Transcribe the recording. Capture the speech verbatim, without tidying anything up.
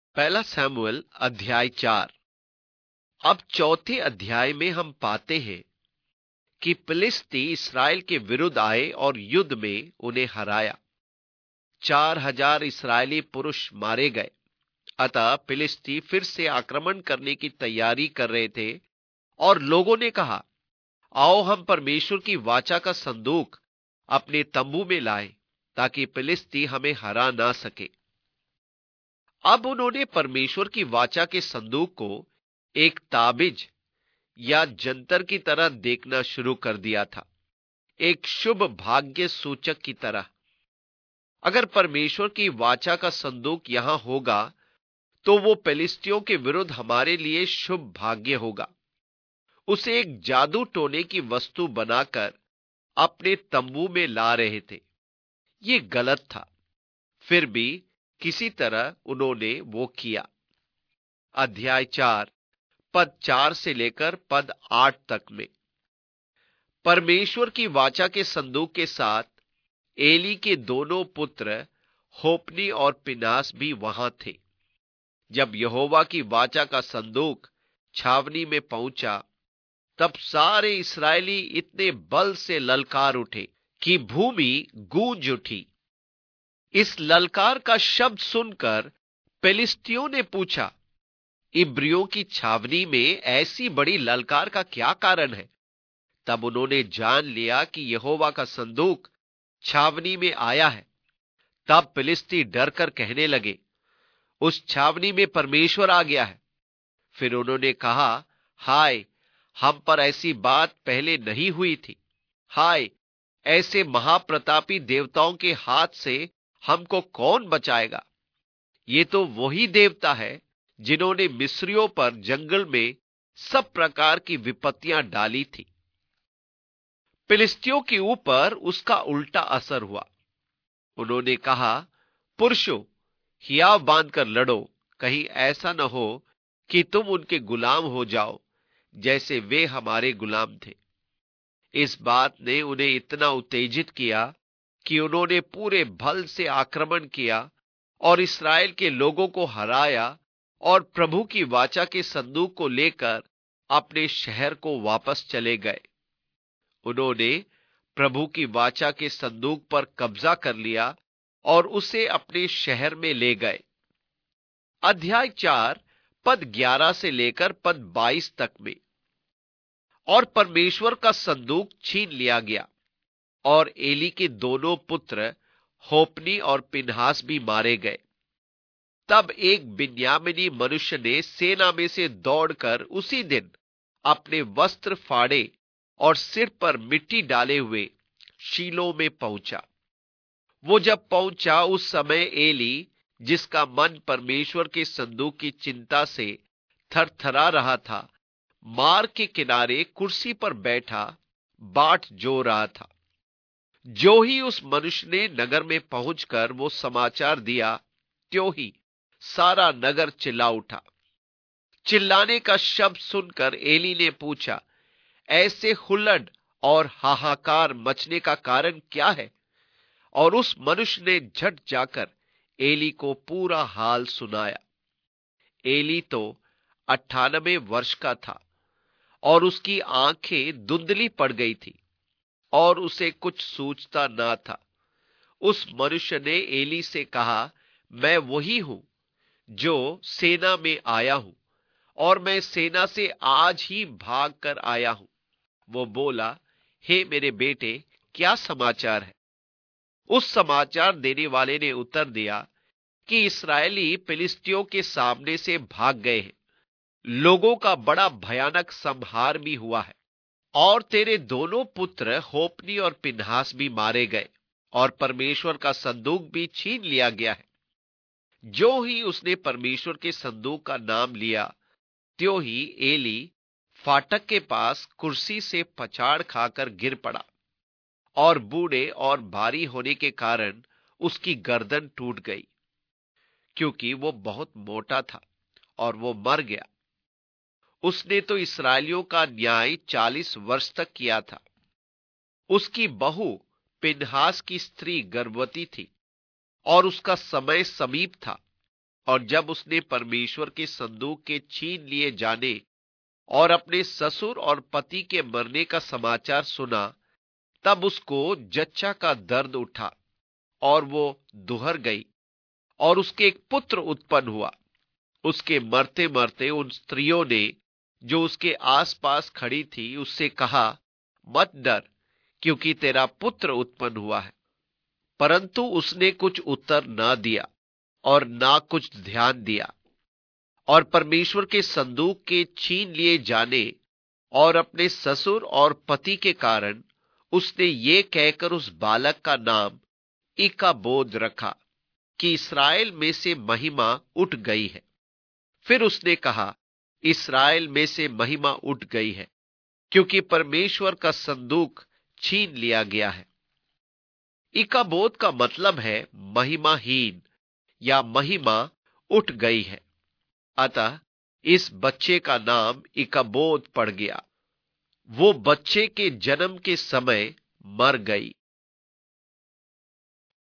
पहला सैमुएल अध्याय चार। अब चौथे अध्याय में हम पाते हैं कि फिलिस्ती इसराइल के विरुद्ध आए और युद्ध में उन्हें हराया। चार हजार इसराइली पुरुष मारे गए। अतः फिलिस्ती फिर से आक्रमण करने की तैयारी कर रहे थे और लोगों ने कहा, आओ हम परमेश्वर की वाचा का संदूक अपने तंबू में लाएं, ताकि फिलिस्ती हमें हरा ना सके। अब उन्होंने परमेश्वर की वाचा के संदूक को एक ताबिज या जंतर की तरह देखना शुरू कर दिया था, एक शुभ भाग्य सूचक की तरह। अगर परमेश्वर की वाचा का संदूक यहां होगा तो वो फिलिस्तियों के विरुद्ध हमारे लिए शुभ भाग्य होगा। उसे एक जादू टोने की वस्तु बनाकर अपने तंबू में ला रहे थे। ये गलत था, फिर भी किसी तरह उन्होंने वो किया। अध्याय चार पद चार से लेकर पद आठ तक में परमेश्वर की वाचा के संदूक के साथ एली के दोनों पुत्र होप्नी और पिनास भी वहां थे। जब यहोवा की वाचा का संदूक छावनी में पहुंचा, तब सारे इस्राएली इतने बल से ललकार उठे कि भूमि गूंज उठी। इस ललकार का शब्द सुनकर फिलिस्तियों ने पूछा, इब्रियों की छावनी में ऐसी बड़ी ललकार का क्या कारण है? तब उन्होंने जान लिया कि यहोवा का संदूक छावनी में आया है। तब फिलिस्ती डरकर कहने लगे, उस छावनी में परमेश्वर आ गया है। फिर उन्होंने कहा, हाय, हम पर ऐसी बात पहले नहीं हुई थी। हाय, ऐसे महाप्रतापी देवताओं के हाथ से हमको कौन बचाएगा? ये तो वही देवता है जिन्होंने मिस्रियों पर जंगल में सब प्रकार की विपत्तियां डाली थी। फिलिस्तियों के ऊपर उसका उल्टा असर हुआ। उन्होंने कहा, पुरुषों, हियाव बांधकर लड़ो, कहीं ऐसा न हो कि तुम उनके गुलाम हो जाओ जैसे वे हमारे गुलाम थे। इस बात ने उन्हें इतना उत्तेजित किया कि उन्होंने पूरे बल से आक्रमण किया और इस्राएल के लोगों को हराया और प्रभु की वाचा के संदूक को लेकर अपने शहर को वापस चले गए। उन्होंने प्रभु की वाचा के संदूक पर कब्जा कर लिया और उसे अपने शहर में ले गए। अध्याय चार पद ग्यारह से लेकर पद बाईस तक में और परमेश्वर का संदूक छीन लिया गया और एली के दोनों पुत्र होप्नी और पिनहास भी मारे गए। तब एक बिन्यामीनी मनुष्य ने सेना में से दौड़कर उसी दिन अपने वस्त्र फाड़े और सिर पर मिट्टी डाले हुए शीलो में पहुंचा। वो जब पहुंचा, उस समय एली, जिसका मन परमेश्वर के संदूक की चिंता से थरथरा रहा था, मार्ग के किनारे कुर्सी पर बैठा बाट जो रहा था। जो ही उस मनुष्य ने नगर में पहुंचकर वो समाचार दिया, त्यों ही सारा नगर चिल्ला उठा। चिल्लाने का शब्द सुनकर एली ने पूछा, ऐसे हुल्लड़ और हाहाकार मचने का कारण क्या है? और उस मनुष्य ने झट जाकर एली को पूरा हाल सुनाया। एली तो अट्ठानबे वर्ष का था और उसकी आंखें धुंधली पड़ गई थी और उसे कुछ सूझता ना था। उस मनुष्य ने एली से कहा, मैं वही हूं जो सेना में आया हूं और मैं सेना से आज ही भाग कर आया हूं। वो बोला, हे मेरे बेटे, क्या समाचार है? उस समाचार देने वाले ने उत्तर दिया कि इस्राएली फिलिस्तियों के सामने से भाग गए हैं। लोगों का बड़ा भयानक संहार भी हुआ है और तेरे दोनों पुत्र होप्नी और पिनहास भी मारे गए और परमेश्वर का संदूक भी छीन लिया गया है। जो ही उसने परमेश्वर के संदूक का नाम लिया, त्यों ही एली फाटक के पास कुर्सी से पछाड़ खाकर गिर पड़ा और बूढ़े और भारी होने के कारण उसकी गर्दन टूट गई, क्योंकि वो बहुत मोटा था और वो मर गया। उसने तो इस्राएलियों का न्याय चालीस वर्ष तक किया था। उसकी बहू पिनहास की स्त्री गर्भवती थी और उसका समय समीप था और जब उसने परमेश्वर के संदूक के छीन लिए जाने और अपने ससुर और पति के मरने का समाचार सुना, तब उसको जच्चा का दर्द उठा और वो दुहर गई और उसके एक पुत्र उत्पन्न हुआ। उसके मरते मरते उन स्त्रियों ने जो उसके आसपास खड़ी थी उससे कहा, मत डर, क्योंकि तेरा पुत्र उत्पन्न हुआ है। परंतु उसने कुछ उत्तर न दिया और ना कुछ ध्यान दिया, और परमेश्वर के संदूक के छीन लिए जाने और अपने ससुर और पति के कारण उसने ये कहकर उस बालक का नाम इकाबोद रखा कि इस्राएल में से महिमा उठ गई है। फिर उसने कहा, इस्राएल में से महिमा उठ गई है, क्योंकि परमेश्वर का संदूक छीन लिया गया है। इकाबोद का मतलब है महिमाहीन या महिमा उठ गई है। अतः इस बच्चे का नाम इकाबोद पड़ गया। वो बच्चे के जन्म के समय मर गई।